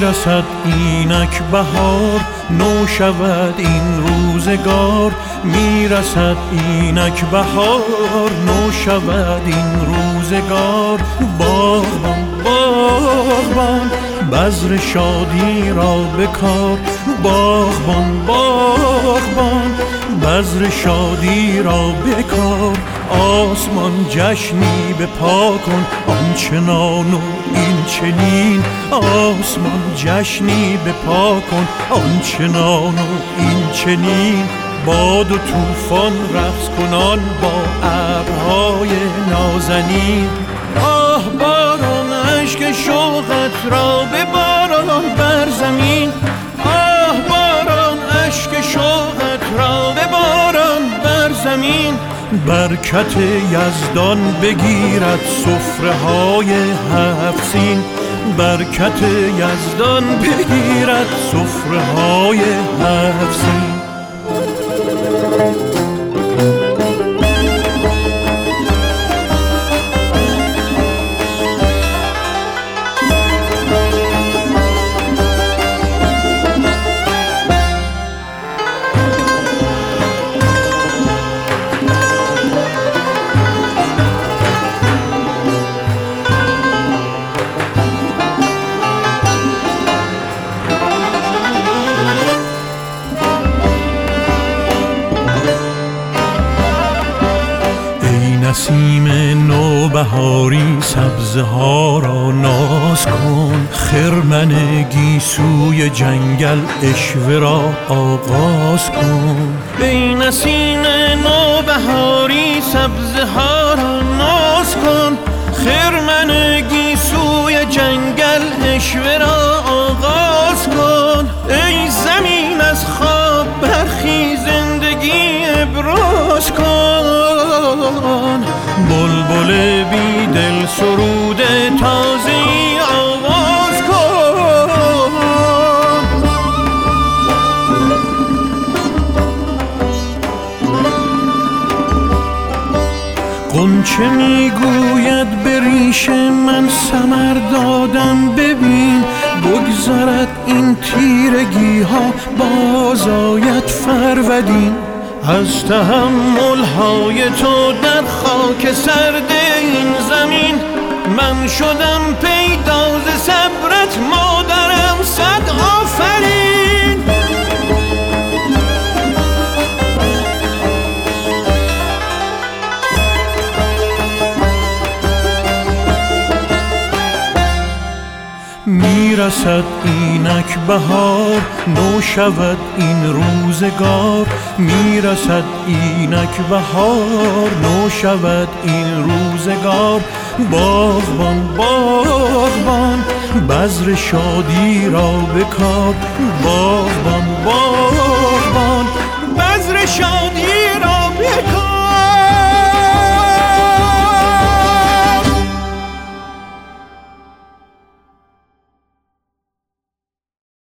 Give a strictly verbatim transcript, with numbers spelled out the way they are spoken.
میرسد اینک بهار، نو شود این روزگار. میرسد اینک بهار، نو شود این روزگار. باغبان باغبان بذر شادی را بکار. باغبان باغبان بذر شادی را بکار. آسمان جشنی به پا کن، آنچنان و این چنین. آسمان جشنی به پا کن، آنچنان و این چنین. باد و طوفان رقص کنان با ابرهای نازنین. آه باران اشک شوقت را به باران بر زمین. آه باران اشک شوقت را به باران بر زمین. برکت یزدان بگیرد سفره های هفت سین. برکت یزدان بگیرد سفره های هفت سین. نسیم نوبهاری سبزه ها را ناز کن. خرمن گیسوی جنگل عشوه را آغاز کن. ای نسیم نوبهاری سبزه ها را ناز کن. خرمن گیسوی جنگل عشوه را آغاز کن. ای زمین از خواب برخی زندگی ابراز کن. بلبل بی دل سرود تازه‌ای آواز کن. غنچه میگوید به ریش من ثمر دادم ببین. بگذرد این تیرگی ها باز آید فرودین. از تحمل های تو در خاک سرد این زمین. من شدم پیدا ز صبرت مادرم، صد آفرین. میرسد اینک بهار، نو شود این روزگار. میرسد اینک بهار، نو شود این روزگار. باغبان باغبان بذر شادی را بکار. باغبان باغبان